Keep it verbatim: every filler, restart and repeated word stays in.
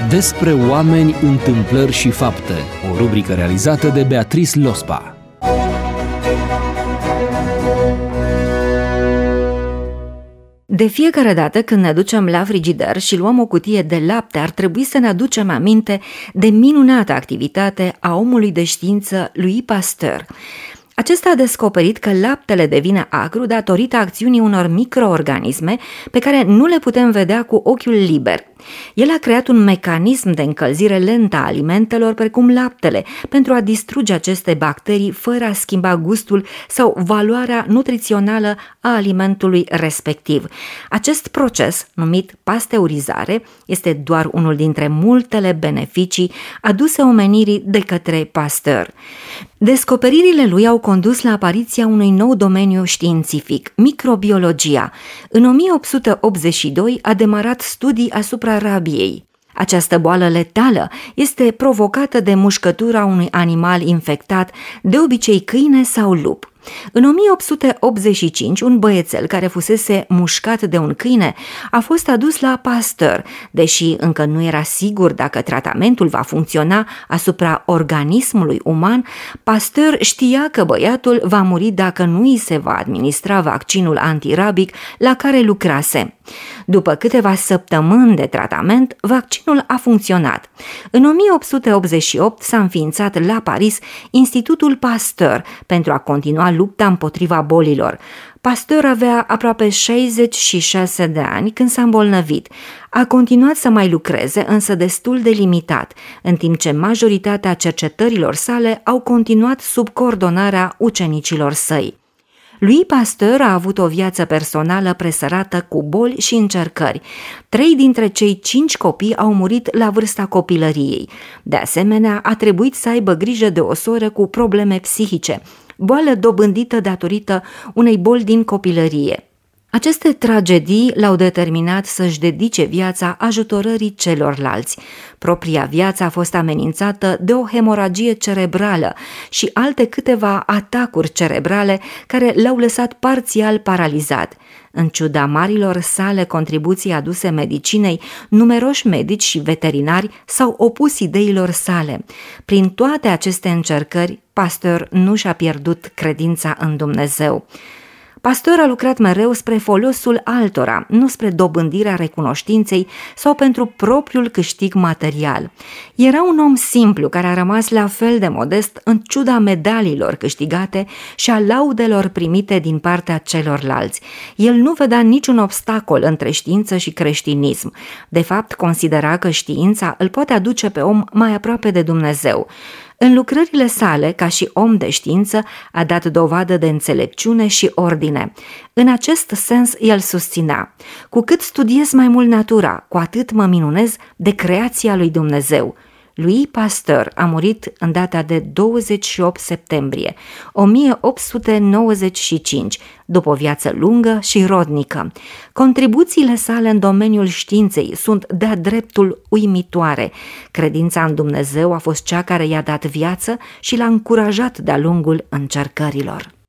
Despre oameni, întâmplări și fapte. O rubrică realizată de Beatrice Lospa. De fiecare dată când ne ducem la frigider și luăm o cutie de lapte, ar trebui să ne aducem aminte de minunata activitate a omului de știință Louis Pasteur. Acesta a descoperit că laptele devine agru datorită acțiunii unor microorganisme pe care nu le putem vedea cu ochiul liber. El a creat un mecanism de încălzire lentă a alimentelor precum laptele pentru a distruge aceste bacterii fără a schimba gustul sau valoarea nutrițională a alimentului respectiv. Acest proces, numit pasteurizare, este doar unul dintre multele beneficii aduse omenirii de către Pasteur. Descoperirile lui au condus la apariția unui nou domeniu științific, microbiologia. În o mie opt sute optzeci și doi a demarat studii asupra rabiei. Această boală letală este provocată de mușcătura unui animal infectat, de obicei câine sau lup. În o mie opt sute optzeci și cinci, un băiețel care fusese mușcat de un câine a fost adus la Pasteur, deși încă nu era sigur dacă tratamentul va funcționa asupra organismului uman. Pasteur știa că băiatul va muri dacă nu îi se va administra vaccinul antirabic la care lucrase. După câteva săptămâni de tratament, vaccinul a funcționat. În o mie opt sute optzeci și opt s-a înființat la Paris Institutul Pasteur pentru a continua lupta împotriva bolilor. Pasteur avea aproape șaizeci și șase de ani când s-a îmbolnăvit. A continuat să mai lucreze, însă destul de limitat, în timp ce majoritatea cercetărilor sale au continuat sub coordonarea ucenicilor săi. Louis Pasteur a avut o viață personală presărată cu boli și încercări. Trei dintre cei cinci copii au murit la vârsta copilăriei. De asemenea, a trebuit să aibă grijă de o soră cu probleme psihice, boală dobândită datorită unei boli din copilărie. Aceste tragedii l-au determinat să-și dedice viața ajutorării celorlalți. Propria viață a fost amenințată de o hemoragie cerebrală și alte câteva atacuri cerebrale care l-au lăsat parțial paralizat. În ciuda marilor sale contribuții aduse medicinei, numeroși medici și veterinari s-au opus ideilor sale. Prin toate aceste încercări, Pasteur nu și-a pierdut credința în Dumnezeu. Pasteur a lucrat mereu spre folosul altora, nu spre dobândirea recunoștinței sau pentru propriul câștig material. Era un om simplu care a rămas la fel de modest în ciuda medaliilor câștigate și a laudelor primite din partea celorlalți. El nu vedea niciun obstacol între știință și creștinism. De fapt, considera că știința îl poate aduce pe om mai aproape de Dumnezeu. În lucrările sale, ca și om de știință, a dat dovadă de înțelepciune și ordine. În acest sens, el susținea: cu cât studiez mai mult natura, cu atât mă minunez de creația lui Dumnezeu. Louis Pasteur a murit în data de douăzeci și opt septembrie o mie opt sute nouăzeci și cinci, după o viață lungă și rodnică. Contribuțiile sale în domeniul științei sunt de-a dreptul uimitoare. Credința în Dumnezeu a fost cea care i-a dat viață și l-a încurajat de-a lungul încercărilor.